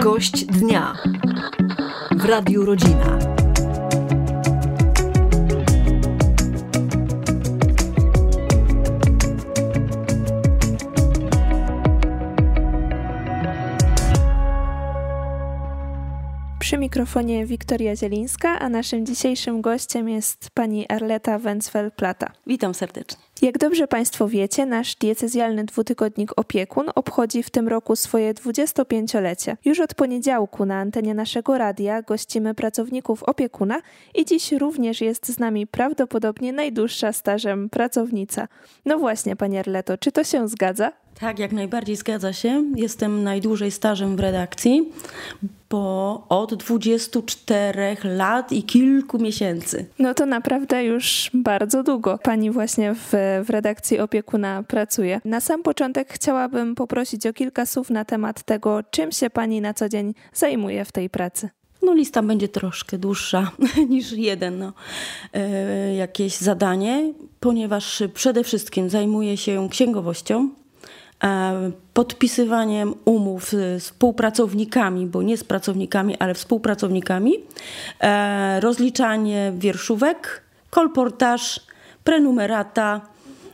Gość dnia w Radiu Rodzina. Przy mikrofonie Wiktoria Zielińska, a naszym dzisiejszym gościem jest pani Arleta Wencfel-Plata. Witam serdecznie. Jak dobrze Państwo wiecie, nasz diecezjalny dwutygodnik Opiekun obchodzi w tym roku swoje 25-lecie. Już od poniedziałku na antenie naszego radia gościmy pracowników Opiekuna i dziś również jest z nami prawdopodobnie najdłuższa stażem pracownica. No właśnie, pani Arleto, czy to się zgadza? Tak, jak najbardziej zgadza się. Jestem najdłużej stażem w redakcji, bo od 24 lat i kilku miesięcy. No to naprawdę już bardzo długo pani właśnie w redakcji Opiekuna pracuje. Na sam początek chciałabym poprosić o kilka słów na temat tego, czym się pani na co dzień zajmuje w tej pracy. No lista będzie troszkę dłuższa niż jakieś zadanie, ponieważ przede wszystkim zajmuję się księgowością, podpisywaniem umów z współpracownikami, bo nie z pracownikami, ale współpracownikami, rozliczanie wierszówek, kolportaż, prenumerata,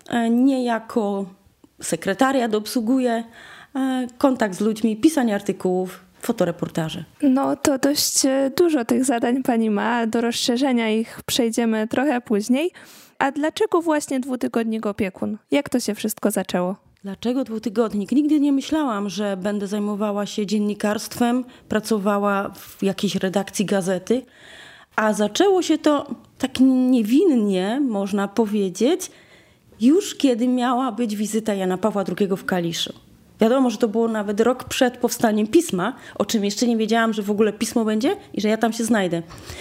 niejako sekretariat obsługuję, kontakt z ludźmi, pisanie artykułów, fotoreportaże. No to dość dużo tych zadań pani ma, do rozszerzenia ich przejdziemy trochę później. A dlaczego właśnie dwutygodnik Opiekun? Jak to się wszystko zaczęło? Dlaczego dwutygodnik? Nigdy nie myślałam, że będę zajmowała się dziennikarstwem, pracowała w jakiejś redakcji gazety, a zaczęło się to tak niewinnie, można powiedzieć, już kiedy miała być wizyta Jana Pawła II w Kaliszu. Wiadomo, że to było nawet rok przed powstaniem pisma, o czym jeszcze nie wiedziałam, że w ogóle pismo będzie i że ja tam się znajdę.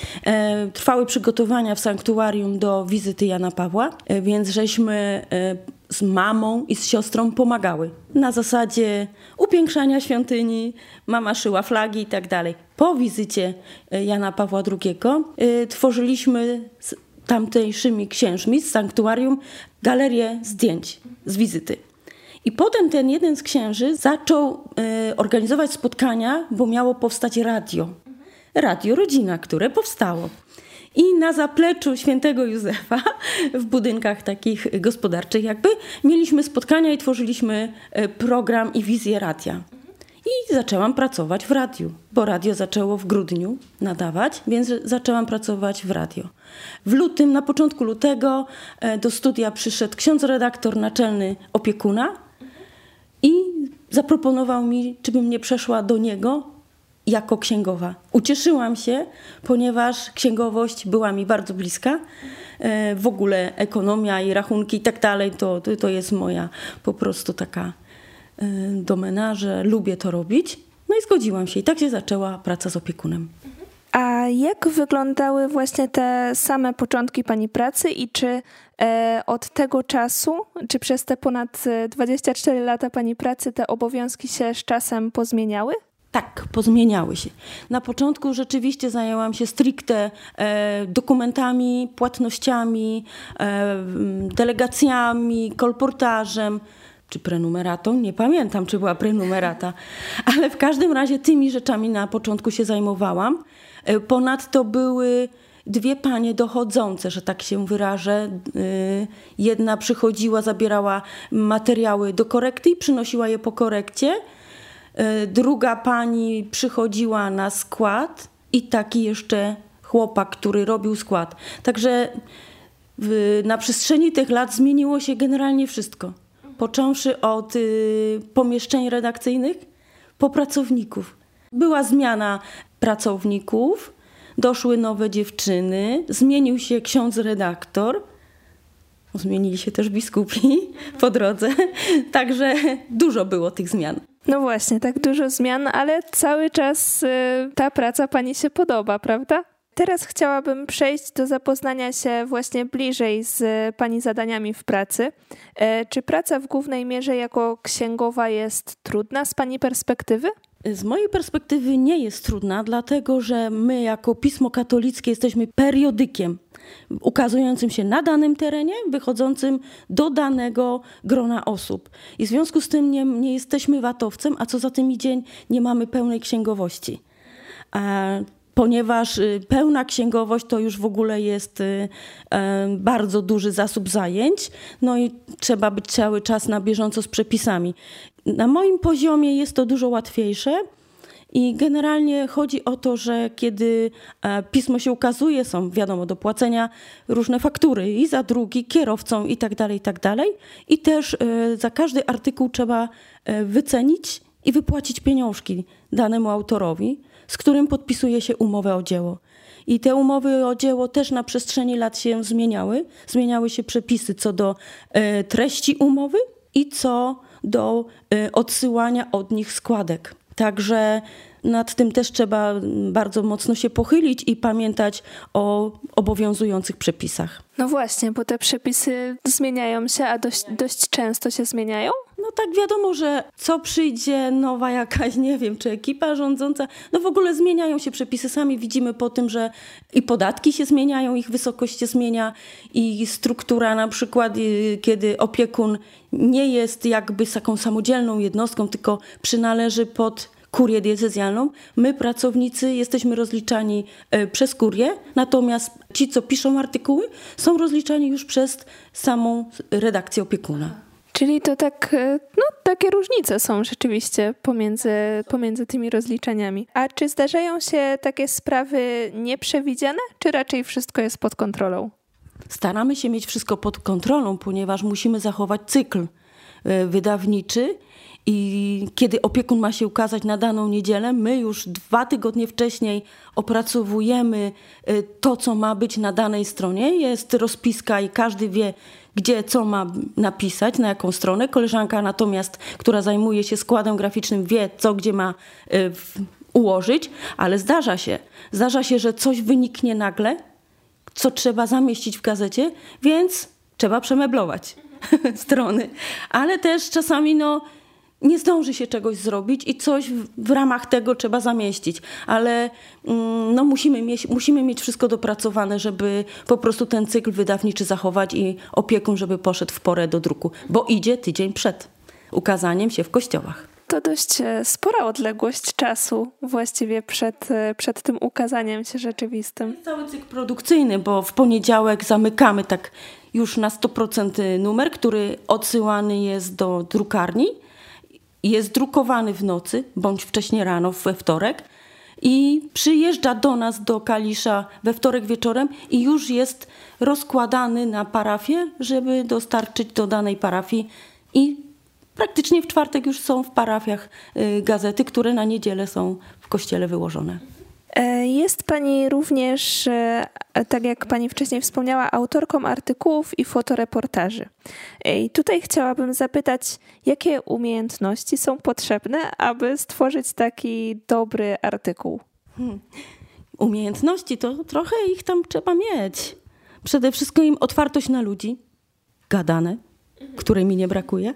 Trwały przygotowania w sanktuarium do wizyty Jana Pawła, więc żeśmy z mamą i z siostrą pomagały. Na zasadzie upiększania świątyni, mama szyła flagi i tak dalej. Po wizycie Jana Pawła II tworzyliśmy z tamtejszymi księżmi z sanktuarium galerię zdjęć z wizyty. I potem ten jeden z księży zaczął organizować spotkania, bo miało powstać radio. Radio Rodzina, które powstało. I na zapleczu Świętego Józefa, w budynkach takich gospodarczych jakby, mieliśmy spotkania i tworzyliśmy program i wizję radia. I zaczęłam pracować w radiu, bo radio zaczęło w grudniu nadawać, więc zaczęłam pracować w radio. W lutym, na początku lutego do studia przyszedł ksiądz redaktor naczelny Opiekuna i zaproponował mi, czy bym nie przeszła do niego jako księgowa. Ucieszyłam się, ponieważ księgowość była mi bardzo bliska. W ogóle ekonomia i rachunki i tak dalej, to jest moja po prostu taka domena, że lubię to robić. No i zgodziłam się i tak się zaczęła praca z Opiekunem. A jak wyglądały właśnie te same początki pani pracy i czy od tego czasu, czy przez te ponad 24 lata pani pracy te obowiązki się z czasem pozmieniały? Tak, pozmieniały się. Na początku rzeczywiście zajęłam się stricte dokumentami, płatnościami, delegacjami, kolportażem, czy prenumeratą, nie pamiętam, czy była prenumerata, ale w każdym razie tymi rzeczami na początku się zajmowałam. Ponadto były dwie panie dochodzące, że tak się wyrażę. Jedna przychodziła, zabierała materiały do korekty i przynosiła je po korekcie. Druga pani przychodziła na skład i taki jeszcze chłopak, który robił skład. Także na przestrzeni tych lat zmieniło się generalnie wszystko. Począwszy od pomieszczeń redakcyjnych po pracowników. Była zmiana pracowników, doszły nowe dziewczyny, zmienił się ksiądz redaktor, zmienili się też biskupi po drodze, także dużo było tych zmian. No właśnie, tak dużo zmian, ale cały czas ta praca pani się podoba, prawda? Teraz chciałabym przejść do zapoznania się właśnie bliżej z pani zadaniami w pracy. Czy praca w głównej mierze jako księgowa jest trudna z pani perspektywy? Z mojej perspektywy nie jest trudna, dlatego że my jako Pismo Katolickie jesteśmy periodykiem ukazującym się na danym terenie, wychodzącym do danego grona osób. I w związku z tym nie jesteśmy watowcem, a co za tym idzie, nie mamy pełnej księgowości. Ponieważ pełna księgowość to już w ogóle jest bardzo duży zasób zajęć, no i trzeba być cały czas na bieżąco z przepisami. Na moim poziomie jest to dużo łatwiejsze i generalnie chodzi o to, że kiedy pismo się ukazuje, są wiadomo do płacenia różne faktury i za drugi, kierowcom i tak dalej. I też za każdy artykuł trzeba wycenić i wypłacić pieniążki danemu autorowi, z którym podpisuje się umowę o dzieło. I te umowy o dzieło też na przestrzeni lat się zmieniały. Zmieniały się przepisy co do treści umowy i co do odsyłania od nich składek. Także nad tym też trzeba bardzo mocno się pochylić i pamiętać o obowiązujących przepisach. No właśnie, bo te przepisy zmieniają się, a dość często się zmieniają? No tak, wiadomo, że co przyjdzie nowa jakaś, nie wiem, czy ekipa rządząca, no w ogóle zmieniają się przepisy. Sami widzimy po tym, że i podatki się zmieniają, ich wysokość się zmienia i struktura na przykład, kiedy opiekun nie jest jakby taką samodzielną jednostką, tylko przynależy pod kurię diecezjalną. My, pracownicy, jesteśmy rozliczani przez kurię, natomiast ci, co piszą artykuły, są rozliczani już przez samą redakcję opiekuna. Czyli to tak, no takie różnice są rzeczywiście pomiędzy tymi rozliczeniami. A czy zdarzają się takie sprawy nieprzewidziane, czy raczej wszystko jest pod kontrolą? Staramy się mieć wszystko pod kontrolą, ponieważ musimy zachować cykl wydawniczy i kiedy opiekun ma się ukazać na daną niedzielę, my już 2 tygodnie wcześniej opracowujemy to, co ma być na danej stronie. Jest rozpiska i każdy wie, gdzie co ma napisać, na jaką stronę. Koleżanka natomiast, która zajmuje się składem graficznym, wie, co gdzie ma ułożyć, ale zdarza się, że coś wyniknie nagle, co trzeba zamieścić w gazecie, więc trzeba przemeblować strony. Ale też czasami nie zdąży się czegoś zrobić i coś w ramach tego trzeba zamieścić. Ale musimy mieć wszystko dopracowane, żeby po prostu ten cykl wydawniczy zachować i opiekun, żeby poszedł w porę do druku, bo idzie tydzień przed ukazaniem się w kościołach. To dość spora odległość czasu właściwie przed tym ukazaniem się rzeczywistym. Jest cały cykl produkcyjny, bo w poniedziałek zamykamy tak już na 100% numer, który odsyłany jest do drukarni. Jest drukowany w nocy, bądź wcześnie rano, we wtorek i przyjeżdża do nas, do Kalisza we wtorek wieczorem i już jest rozkładany na parafię, żeby dostarczyć do danej parafii i praktycznie w czwartek już są w parafiach gazety, które na niedzielę są w kościele wyłożone. Jest Pani również, tak jak Pani wcześniej wspomniała, autorką artykułów i fotoreportaży. I tutaj chciałabym zapytać, jakie umiejętności są potrzebne, aby stworzyć taki dobry artykuł? Umiejętności to trochę ich tam trzeba mieć. Przede wszystkim otwartość na ludzi, gadane, której mi nie brakuje.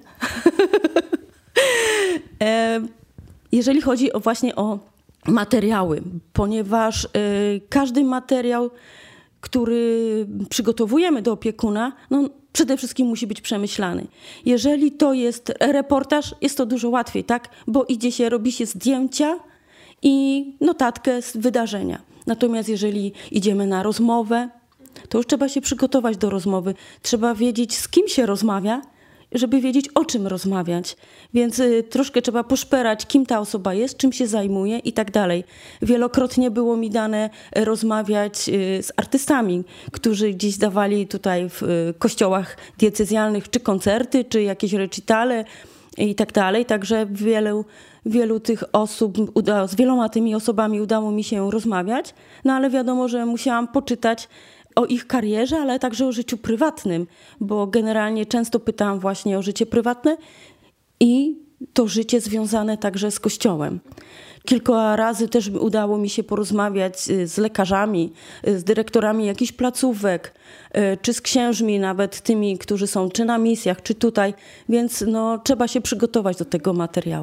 Jeżeli chodzi właśnie o materiały, ponieważ każdy materiał, który przygotowujemy do opiekuna, przede wszystkim musi być przemyślany. Jeżeli to jest reportaż, jest to dużo łatwiej, tak? Bo robi się zdjęcia i notatkę z wydarzenia. Natomiast jeżeli idziemy na rozmowę, to już trzeba się przygotować do rozmowy. Trzeba wiedzieć, z kim się rozmawia, żeby wiedzieć, o czym rozmawiać. Więc troszkę trzeba poszperać, kim ta osoba jest, czym się zajmuje i tak dalej. Wielokrotnie było mi dane rozmawiać z artystami, którzy gdzieś dawali tutaj w kościołach diecezjalnych czy koncerty, czy jakieś recitale i tak dalej. Także wielu tych osób, z wieloma tymi osobami udało mi się rozmawiać, ale wiadomo, że musiałam poczytać o ich karierze, ale także o życiu prywatnym, bo generalnie często pytałam właśnie o życie prywatne i to życie związane także z Kościołem. Kilka razy też udało mi się porozmawiać z lekarzami, z dyrektorami jakichś placówek, czy z księżmi, nawet tymi, którzy są czy na misjach, czy tutaj, więc trzeba się przygotować do tego materiału.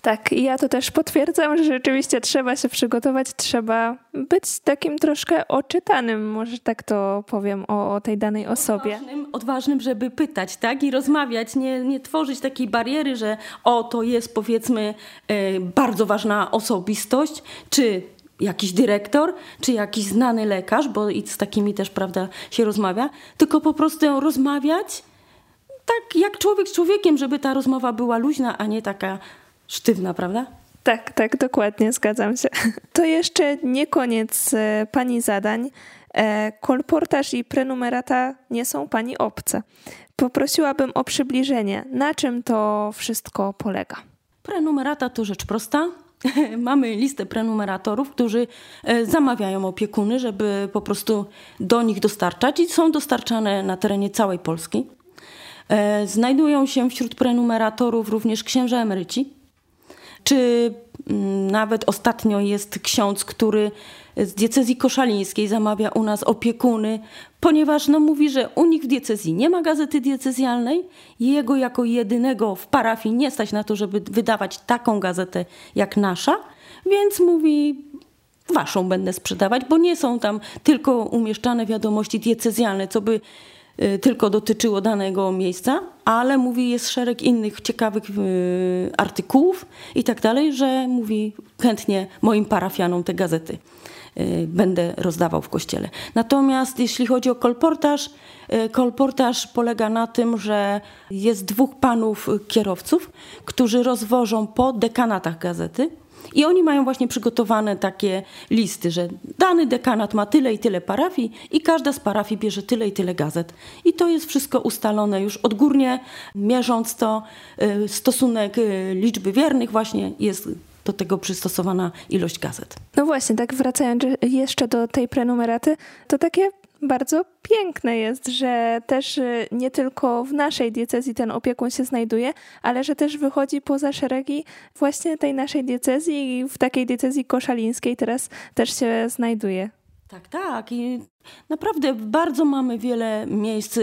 Tak, i ja to też potwierdzam, że rzeczywiście trzeba się przygotować, trzeba być takim troszkę oczytanym, może tak to powiem, o tej danej osobie. Odważnym, żeby pytać, tak? I rozmawiać, nie tworzyć takiej bariery, że to jest powiedzmy bardzo ważna osobistość, czy jakiś dyrektor, czy jakiś znany lekarz, bo i z takimi też, prawda, się rozmawia, tylko po prostu rozmawiać tak jak człowiek z człowiekiem, żeby ta rozmowa była luźna, a nie taka sztywna, prawda? Tak, dokładnie, zgadzam się. To jeszcze nie koniec pani zadań. Kolportaż i prenumerata nie są pani obce. Poprosiłabym o przybliżenie, na czym to wszystko polega. Prenumerata to rzecz prosta. Mamy listę prenumeratorów, którzy zamawiają opiekuny, żeby po prostu do nich dostarczać i są dostarczane na terenie całej Polski. Znajdują się wśród prenumeratorów również księża emeryci, czy nawet ostatnio jest ksiądz, który z diecezji koszalińskiej zamawia u nas opiekuny, ponieważ mówi, że u nich w diecezji nie ma gazety diecezjalnej, jego jako jedynego w parafii nie stać na to, żeby wydawać taką gazetę jak nasza, więc mówi, waszą będę sprzedawać, bo nie są tam tylko umieszczane wiadomości diecezjalne, co by tylko dotyczyło danego miejsca, ale mówi, jest szereg innych ciekawych artykułów i tak dalej, że mówi, chętnie moim parafianom te gazety będę rozdawał w kościele. Natomiast jeśli chodzi o kolportaż polega na tym, że jest 2 panów kierowców, którzy rozwożą po dekanatach gazety. I oni mają właśnie przygotowane takie listy, że dany dekanat ma tyle i tyle parafii i każda z parafii bierze tyle i tyle gazet. I to jest wszystko ustalone już odgórnie, mierząc to, stosunek liczby wiernych właśnie jest do tego przystosowana ilość gazet. No właśnie, tak wracając jeszcze do tej prenumeraty, to takie bardzo piękne jest, że też nie tylko w naszej diecezji ten opiekun się znajduje, ale że też wychodzi poza szeregi właśnie tej naszej diecezji i w takiej diecezji koszalińskiej teraz też się znajduje. Tak. I naprawdę bardzo mamy wiele miejsc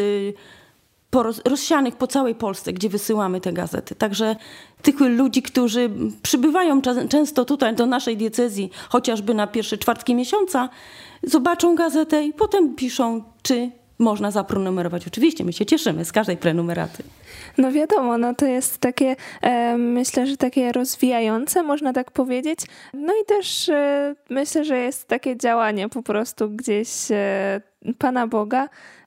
rozsianych po całej Polsce, gdzie wysyłamy te gazety. Także tych ludzi, którzy przybywają często tutaj do naszej diecezji, chociażby na pierwsze czwartki miesiąca, zobaczą gazetę i potem piszą, czy można zaprenumerować. Oczywiście my się cieszymy z każdej prenumeraty. No wiadomo, to jest takie, myślę, że takie rozwijające, można tak powiedzieć. No i też myślę, że jest takie działanie po prostu gdzieś Pana Boga,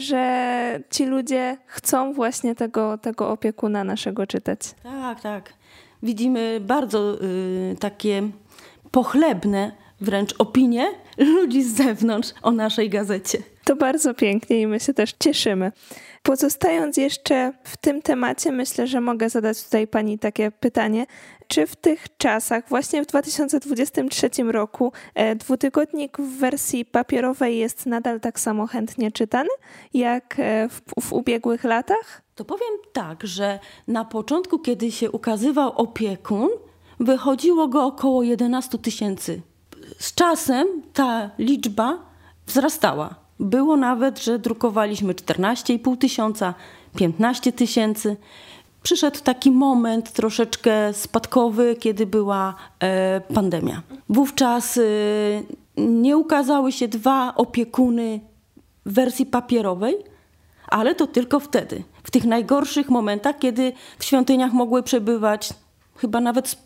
że ci ludzie chcą właśnie tego opiekuna naszego czytać. Tak. Widzimy bardzo takie pochlebne wręcz opinie ludzi z zewnątrz o naszej gazecie. To bardzo pięknie i my się też cieszymy. Pozostając jeszcze w tym temacie, myślę, że mogę zadać tutaj pani takie pytanie. Czy w tych czasach, właśnie w 2023 roku, dwutygodnik w wersji papierowej jest nadal tak samo chętnie czytany, jak w ubiegłych latach? To powiem tak, że na początku, kiedy się ukazywał opiekun, wychodziło go około 11 000. Z czasem ta liczba wzrastała. Było nawet, że drukowaliśmy 14 500, 15 000. Przyszedł taki moment troszeczkę spadkowy, kiedy była pandemia. Wówczas nie ukazały się 2 opiekuny w wersji papierowej, ale to tylko wtedy. W tych najgorszych momentach, kiedy w świątyniach mogły przebywać chyba nawet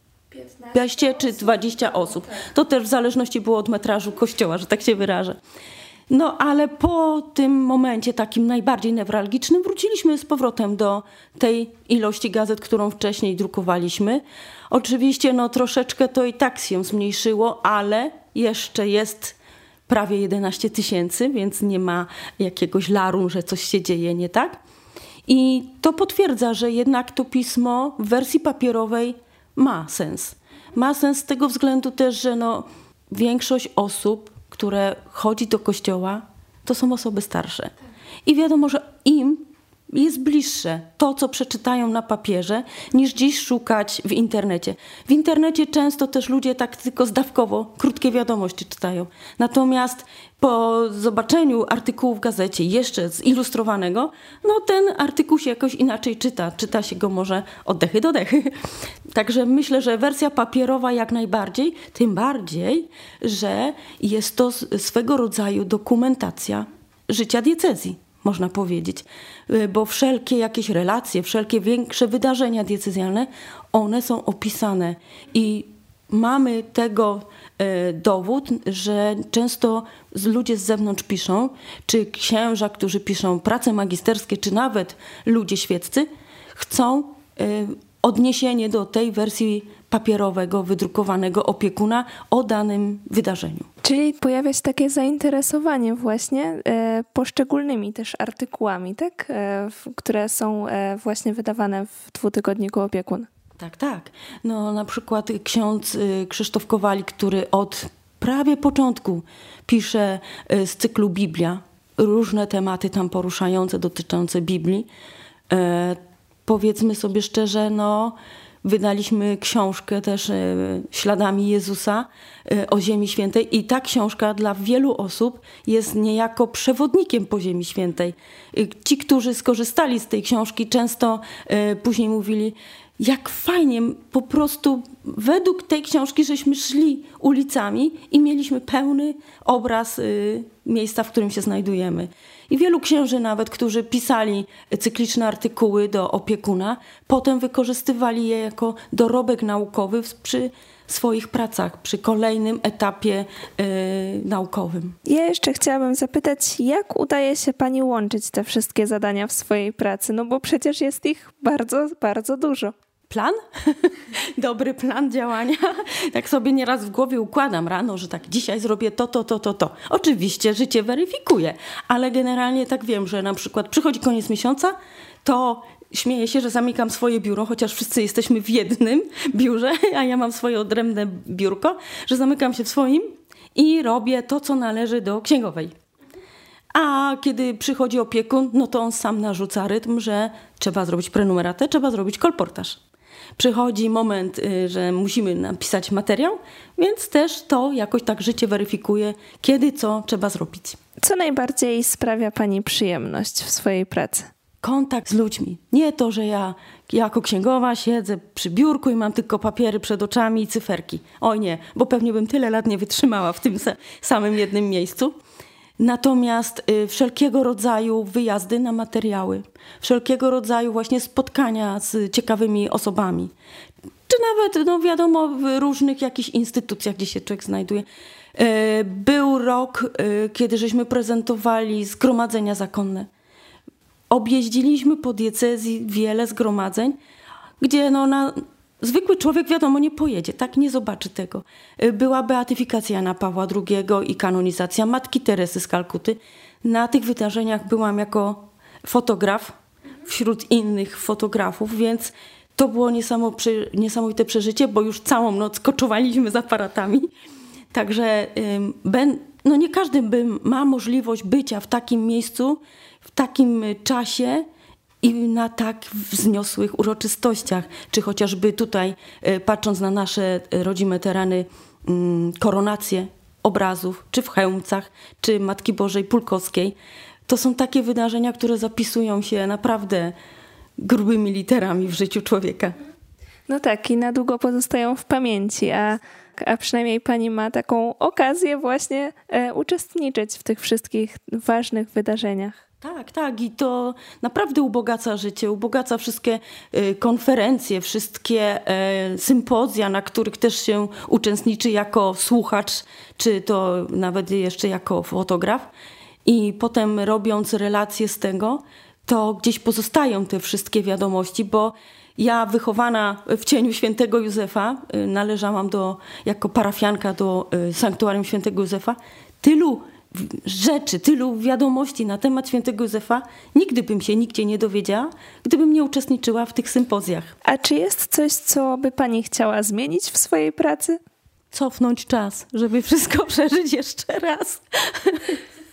15 czy 20 osób. To też w zależności było od metrażu kościoła, że tak się wyrażę. No ale po tym momencie takim najbardziej newralgicznym wróciliśmy z powrotem do tej ilości gazet, którą wcześniej drukowaliśmy. Oczywiście troszeczkę to i tak się zmniejszyło, ale jeszcze jest prawie 11 000, więc nie ma jakiegoś larum, że coś się dzieje nie tak. I to potwierdza, że jednak to pismo w wersji papierowej ma sens. Ma sens z tego względu też, że większość osób, które chodzi do kościoła, to są osoby starsze. I wiadomo, że im jest bliższe to, co przeczytają na papierze, niż dziś szukać w internecie. W internecie często też ludzie tak tylko zdawkowo krótkie wiadomości czytają. Natomiast po zobaczeniu artykułu w gazecie, jeszcze zilustrowanego, ten artykuł się jakoś inaczej czyta. Czyta się go może od dechy do dechy. Także myślę, że wersja papierowa jak najbardziej, tym bardziej, że jest to swego rodzaju dokumentacja życia diecezji, można powiedzieć. Bo wszelkie jakieś relacje, wszelkie większe wydarzenia diecezjalne, one są opisane i mamy tego dowód, że często ludzie z zewnątrz piszą, czy księża, którzy piszą prace magisterskie, czy nawet ludzie świeccy, chcą odniesienie do tej wersji papierowego, wydrukowanego opiekuna o danym wydarzeniu. Czyli pojawia się takie zainteresowanie właśnie poszczególnymi też artykułami, tak? Które są właśnie wydawane w dwutygodniku Opiekun. Tak. Na przykład ksiądz Krzysztof Kowalik, który od prawie początku pisze z cyklu Biblia, różne tematy tam poruszające, dotyczące Biblii. Powiedzmy sobie szczerze, wydaliśmy książkę też Śladami Jezusa o Ziemi Świętej i ta książka dla wielu osób jest niejako przewodnikiem po Ziemi Świętej. Ci, którzy skorzystali z tej książki, często później mówili, jak fajnie po prostu według tej książki żeśmy szli ulicami i mieliśmy pełny obraz miejsca, w którym się znajdujemy. I wielu księży nawet, którzy pisali cykliczne artykuły do opiekuna, potem wykorzystywali je jako dorobek naukowy przy swoich pracach, przy kolejnym etapie naukowym. Ja jeszcze chciałabym zapytać, jak udaje się pani łączyć te wszystkie zadania w swojej pracy? Bo przecież jest ich bardzo, bardzo dużo. Plan? Dobry plan działania. Tak sobie nieraz w głowie układam rano, że tak dzisiaj zrobię to. Oczywiście życie weryfikuje, ale generalnie tak wiem, że na przykład przychodzi koniec miesiąca, to śmieję się, że zamykam swoje biuro, chociaż wszyscy jesteśmy w jednym biurze, a ja mam swoje odrębne biurko, że zamykam się w swoim i robię to, co należy do księgowej. A kiedy przychodzi opiekun, to on sam narzuca rytm, że trzeba zrobić prenumeratę, trzeba zrobić kolportaż. Przychodzi moment, że musimy napisać materiał, więc też to jakoś tak życie weryfikuje, kiedy co trzeba zrobić. Co najbardziej sprawia pani przyjemność w swojej pracy? Kontakt z ludźmi. Nie to, że ja jako księgowa siedzę przy biurku i mam tylko papiery przed oczami i cyferki. Oj nie, bo pewnie bym tyle lat nie wytrzymała w tym samym jednym miejscu. Natomiast wszelkiego rodzaju wyjazdy na materiały, wszelkiego rodzaju właśnie spotkania z ciekawymi osobami, czy nawet, wiadomo, w różnych jakichś instytucjach, gdzie się człowiek znajduje. Był rok, kiedy żeśmy prezentowali zgromadzenia zakonne. Objeździliśmy po diecezji wiele zgromadzeń, gdzie zwykły człowiek, wiadomo, nie pojedzie, tak, nie zobaczy tego. Była beatyfikacja Jana Pawła II i kanonizacja Matki Teresy z Kalkuty. Na tych wydarzeniach byłam jako fotograf wśród innych fotografów, więc to było niesamowite przeżycie, bo już całą noc koczuwaliśmy z aparatami. Także nie każdy ma możliwość bycia w takim miejscu, w takim czasie i na tak wzniosłych uroczystościach, czy chociażby tutaj, patrząc na nasze rodzime tereny, koronacje obrazów, czy w Chełmcach, czy Matki Bożej Pulkowskiej. To są takie wydarzenia, które zapisują się naprawdę grubymi literami w życiu człowieka. No tak, i na długo pozostają w pamięci, a przynajmniej pani ma taką okazję właśnie uczestniczyć w tych wszystkich ważnych wydarzeniach. Tak. I to naprawdę ubogaca życie, ubogaca wszystkie konferencje, wszystkie sympozja, na których też się uczestniczy jako słuchacz, czy to nawet jeszcze jako fotograf. I potem robiąc relacje z tego, to gdzieś pozostają te wszystkie wiadomości, bo ja wychowana w cieniu świętego Józefa, należałam jako parafianka do sanktuarium świętego Józefa, tylu rzeczy, tylu wiadomości na temat świętego Józefa nigdy bym się nigdzie nie dowiedziała, gdybym nie uczestniczyła w tych sympozjach. A czy jest coś, co by pani chciała zmienić w swojej pracy? Cofnąć czas, żeby wszystko przeżyć jeszcze raz.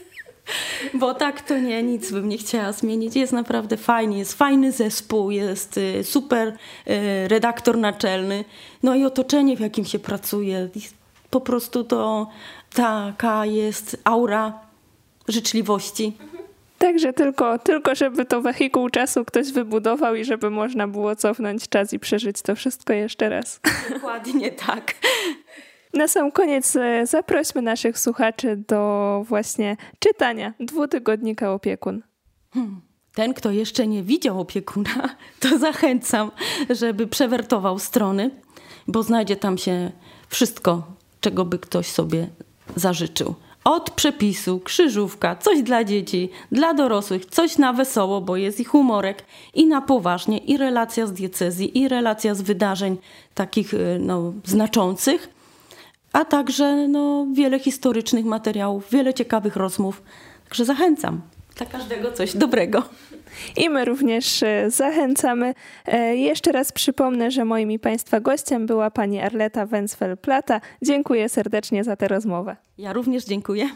Bo tak to nie, nic bym nie chciała zmienić. Jest naprawdę fajnie, jest fajny zespół, jest super redaktor naczelny, no i otoczenie, w jakim się pracuje. Po prostu to taka jest aura życzliwości. Także tylko żeby to wehikuł czasu ktoś wybudował i żeby można było cofnąć czas i przeżyć to wszystko jeszcze raz. Dokładnie tak. Na sam koniec zaprośmy naszych słuchaczy do właśnie czytania 2-tygodnika Opiekun. Ten, kto jeszcze nie widział Opiekuna, to zachęcam, żeby przewertował strony, bo znajdzie tam się wszystko, czego by ktoś sobie zażyczył. Od przepisu, krzyżówka, coś dla dzieci, dla dorosłych, coś na wesoło, bo jest i humorek, i na poważnie, i relacja z diecezji, i relacja z wydarzeń takich znaczących, a także wiele historycznych materiałów, wiele ciekawych rozmów. Także zachęcam. Dla każdego coś dobrego. I my również zachęcamy. Jeszcze raz przypomnę, że moim i Państwa gościem była pani Arleta Wencfel-Plata. Dziękuję serdecznie za tę rozmowę. Ja również dziękuję.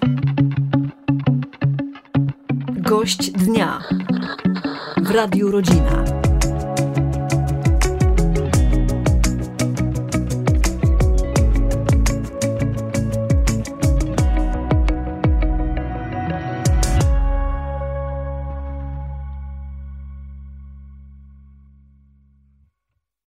Gość dnia w Radiu Rodzina.